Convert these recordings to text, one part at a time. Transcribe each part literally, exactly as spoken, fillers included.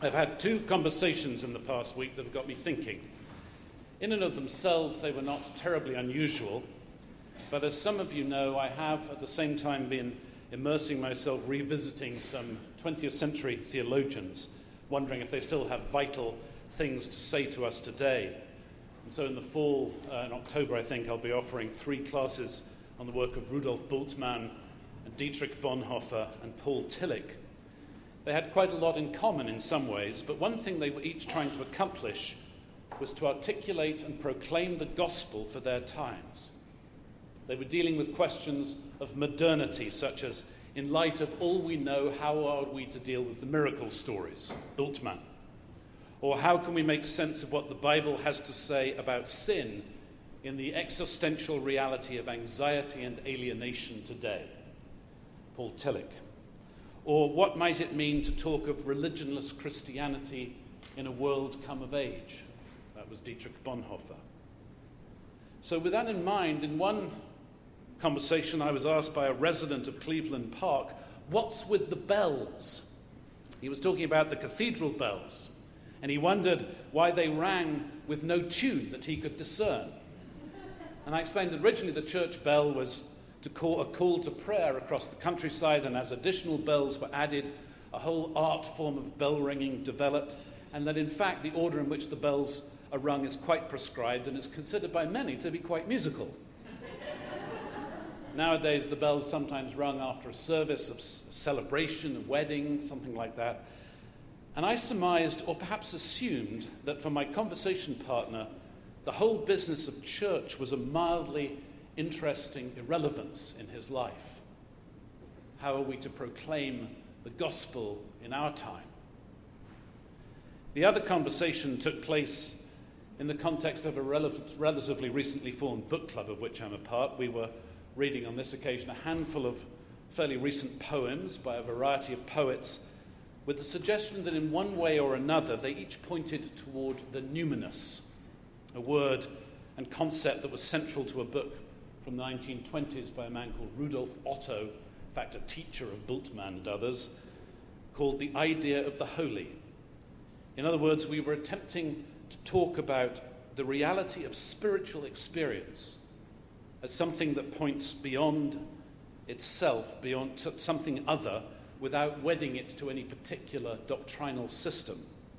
I've had two conversations in the past week that have got me thinking. In and of themselves, they were not terribly unusual, but as some of you know, I have at the same time been immersing myself, revisiting some twentieth century theologians, wondering if they still have vital things to say to us today. And so in the fall, uh, in October, I think, I'll be offering three classes on the work of Rudolf Bultmann, and Dietrich Bonhoeffer, and Paul Tillich. They had quite a lot in common in some ways, but one thing they were each trying to accomplish was to articulate and proclaim the gospel for their times. They were dealing with questions of modernity, such as, in light of all we know, how are we to deal with the miracle stories, Bultmann? Or how can we make sense of what the Bible has to say about sin in the existential reality of anxiety and alienation today, Paul Tillich? Or what might it mean to talk of religionless Christianity in a world come of age? That was Dietrich Bonhoeffer. So with that in mind, in one conversation I was asked by a resident of Cleveland Park, what's with the bells? He was talking about the cathedral bells, and he wondered why they rang with no tune that he could discern. And I explained that originally the church bell was to call a call to prayer across the countryside, and as additional bells were added, a whole art form of bell ringing developed, and that in fact the order in which the bells are rung is quite prescribed and is considered by many to be quite musical. Nowadays the bells sometimes rung after a service of celebration, a wedding, something like that. And I surmised, or perhaps assumed, that for my conversation partner, the whole business of church was a mildly interesting irrelevance in his life. How are we to proclaim the gospel in our time? The other conversation took place in the context of a rel- relatively recently formed book club of which I'm a part. We were reading on this occasion a handful of fairly recent poems by a variety of poets, with the suggestion that in one way or another they each pointed toward the numinous, a word and concept that was central to a book from the nineteen twenties by a man called Rudolf Otto, in fact a teacher of Bultmann and others, called The Idea of the Holy. In other words, we were attempting to talk about the reality of spiritual experience as something that points beyond itself, beyond something other, without wedding it to any particular doctrinal system.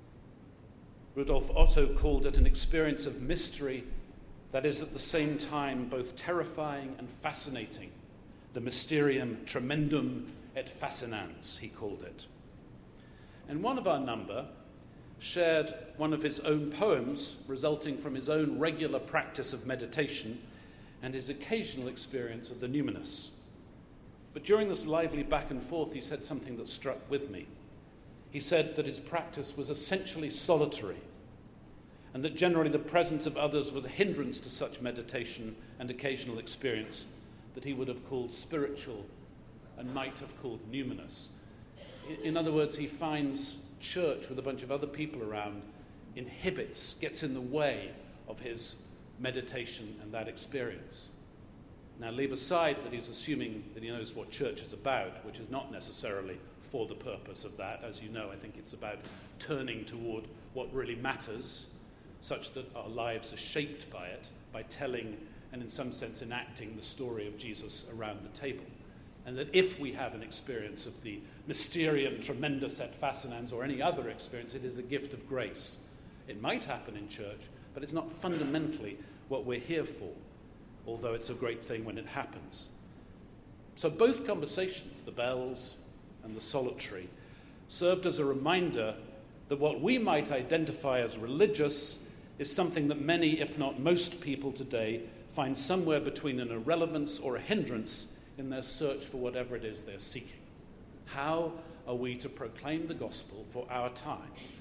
Rudolf Otto called it an experience of mystery that is at the same time both terrifying and fascinating. The mysterium tremendum et fascinans, he called it. And one of our number shared one of his own poems resulting from his own regular practice of meditation and his occasional experience of the numinous. But during this lively back and forth, he said something that struck with me. He said that his practice was essentially solitary, and that generally the presence of others was a hindrance to such meditation and occasional experience that he would have called spiritual and might have called numinous. In other words, he finds church with a bunch of other people around inhibits, gets in the way of his meditation and that experience. Now, leave aside that he's assuming that he knows what church is about, which is not necessarily for the purpose of that. As you know, I think it's about turning toward what really matters, such that our lives are shaped by it, by telling and in some sense enacting the story of Jesus around the table. And that if we have an experience of the mysterium tremendus et fascinans or any other experience, it is a gift of grace. It might happen in church, but it's not fundamentally what we're here for, although it's a great thing when it happens. So both conversations, the bells and the solitary, served as a reminder that what we might identify as religious is something that many, if not most people today, find somewhere between an irrelevance or a hindrance in their search for whatever it is they're seeking. How are we to proclaim the gospel for our time?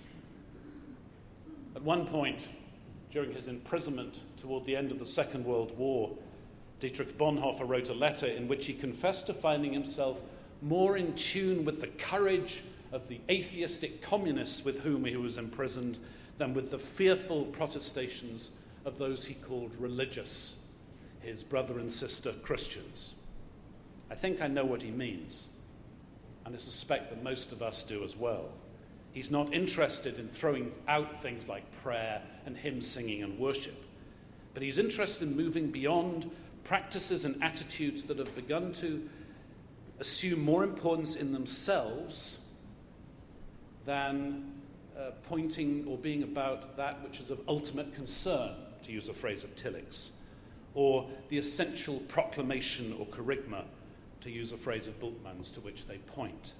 At one point, during his imprisonment toward the end of the Second World War, Dietrich Bonhoeffer wrote a letter in which he confessed to finding himself more in tune with the courage of the atheistic communists with whom he was imprisoned than with the fearful protestations of those he called religious, his brother and sister Christians. I think I know what he means, and I suspect that most of us do as well. He's not interested in throwing out things like prayer and hymn singing and worship. But he's interested in moving beyond practices and attitudes that have begun to assume more importance in themselves than uh, pointing or being about that which is of ultimate concern, to use a phrase of Tillich's, or the essential proclamation or kerygma, to use a phrase of Bultmann's, to which they point.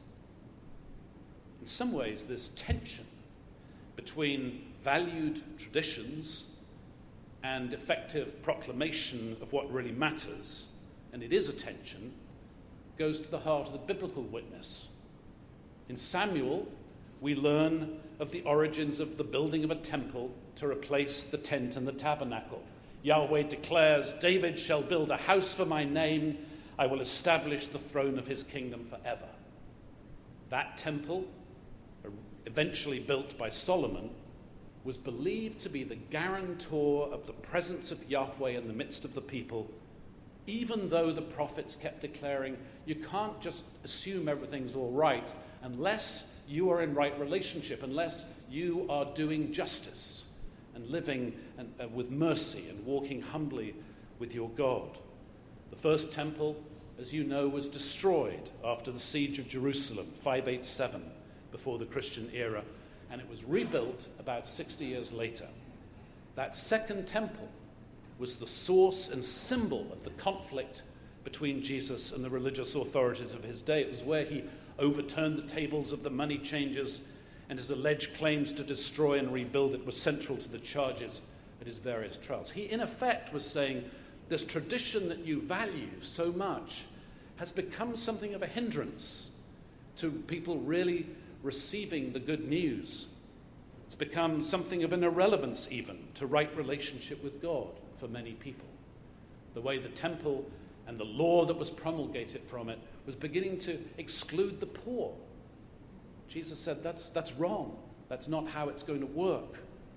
In some ways, this tension between valued traditions and effective proclamation of what really matters, and it is a tension, goes to the heart of the biblical witness. In Samuel, we learn of the origins of the building of a temple to replace the tent and the tabernacle. Yahweh declares, David shall build a house for my name. I will establish the throne of his kingdom forever. That temple, eventually built by Solomon, was believed to be the guarantor of the presence of Yahweh in the midst of the people, even though the prophets kept declaring, you can't just assume everything's all right unless you are in right relationship, unless you are doing justice and living and, uh, with mercy and walking humbly with your God. The first temple, as you know, was destroyed after the siege of Jerusalem, five eighty-seven, before the Christian era, and it was rebuilt about sixty years later. That second temple was the source and symbol of the conflict between Jesus and the religious authorities of his day. It was where he overturned the tables of the money changers, and his alleged claims to destroy and rebuild it were central to the charges at his various trials. He, in effect, was saying, this tradition that you value so much has become something of a hindrance to people really receiving the good news. It's become something of an irrelevance even to right relationship with God for many people. The way the temple and the law that was promulgated from it was beginning to exclude the poor. Jesus said that's, that's wrong. That's not how it's going to work.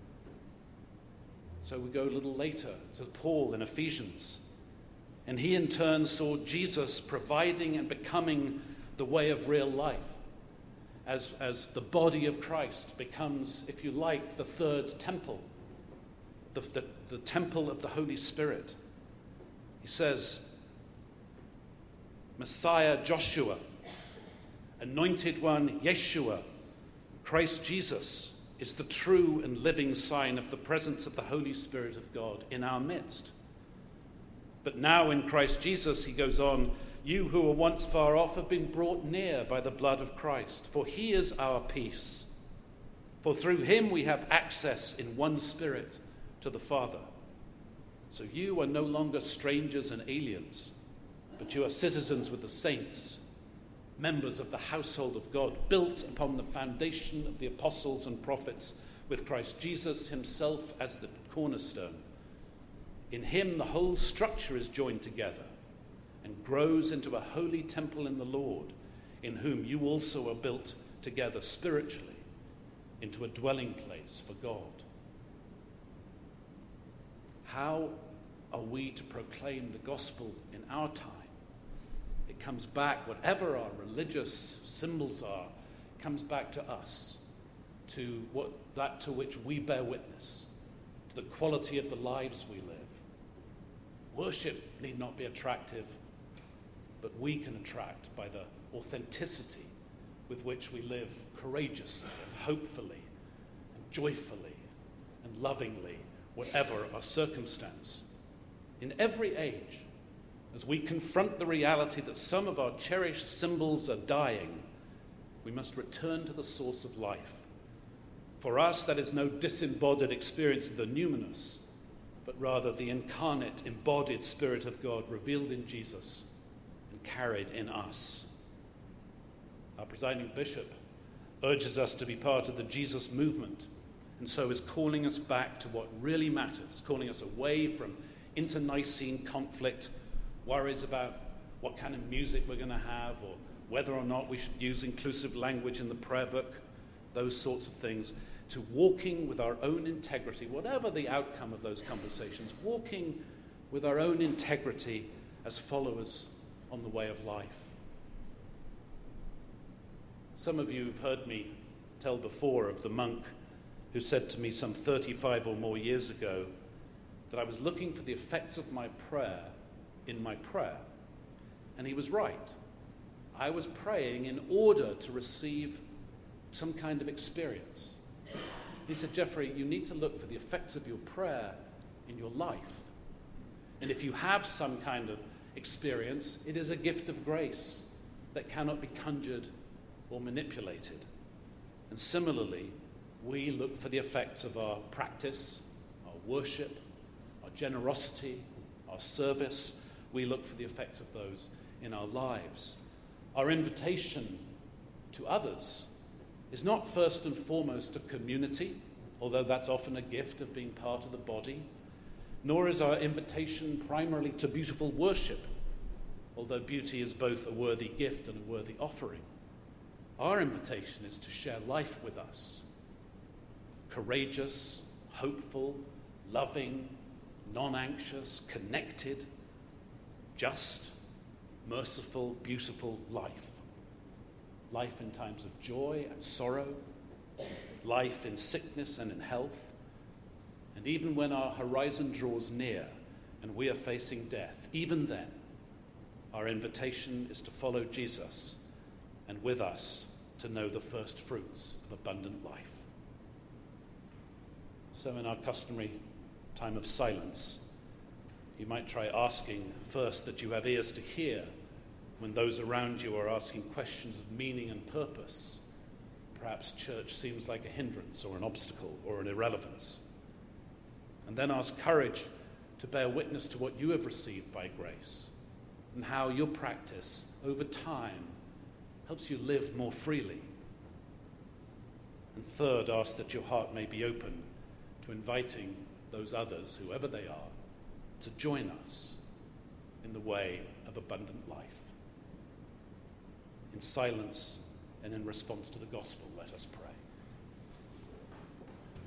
So we go a little later to Paul in Ephesians. And he in turn saw Jesus providing and becoming the way of real life. As, as the body of Christ becomes, if you like, the third temple, the, the, the temple of the Holy Spirit. He says, Messiah Joshua, Anointed One Yeshua, Christ Jesus is the true and living sign of the presence of the Holy Spirit of God in our midst. But now in Christ Jesus, he goes on, you who were once far off have been brought near by the blood of Christ, for he is our peace. For through him we have access in one spirit to the Father. So you are no longer strangers and aliens, but you are citizens with the saints, members of the household of God, built upon the foundation of the apostles and prophets, with Christ Jesus himself as the cornerstone. In him the whole structure is joined together and grows into a holy temple in the Lord, in whom you also are built together spiritually into a dwelling place for God. How are we to proclaim the gospel in our time? It comes back, whatever our religious symbols are, comes back to us, to what that to which we bear witness, to the quality of the lives we live. Worship need not be attractive, but we can attract by the authenticity with which we live courageously and hopefully and joyfully and lovingly, whatever our circumstance. In every age, as we confront the reality that some of our cherished symbols are dying, we must return to the source of life. For us, that is no disembodied experience of the numinous, but rather the incarnate, embodied Spirit of God revealed in Jesus and carried in us. Our presiding bishop urges us to be part of the Jesus movement, and so is calling us back to what really matters, calling us away from internecine conflict, worries about what kind of music we're going to have or whether or not we should use inclusive language in the prayer book, those sorts of things, to walking with our own integrity, whatever the outcome of those conversations, walking with our own integrity as followers on the way of life. Some of you have heard me tell before of the monk who said to me some thirty-five or more years ago that I was looking for the effects of my prayer in my prayer. And he was right. I was praying in order to receive some kind of experience. He said, Jeffrey, you need to look for the effects of your prayer in your life. And if you have some kind of experience, it is a gift of grace that cannot be conjured or manipulated. And similarly, we look for the effects of our practice, our worship, our generosity, our service. We look for the effects of those in our lives. Our invitation to others is not first and foremost a community, although that's often a gift of being part of the body, nor is our invitation primarily to beautiful worship, although beauty is both a worthy gift and a worthy offering. Our invitation is to share life with us, courageous, hopeful, loving, non-anxious, connected, just, merciful, beautiful life. Life in times of joy and sorrow, life in sickness and in health, and even when our horizon draws near and we are facing death, even then, our invitation is to follow Jesus and with us to know the first fruits of abundant life. So in our customary time of silence, you might try asking first that you have ears to hear when those around you are asking questions of meaning and purpose. Perhaps church seems like a hindrance or an obstacle or an irrelevance. And then ask courage to bear witness to what you have received by grace and how your practice over time helps you live more freely. And third, ask that your heart may be open to inviting those others, whoever they are, to join us in the way of abundant life. In silence and in response to the gospel, let us pray.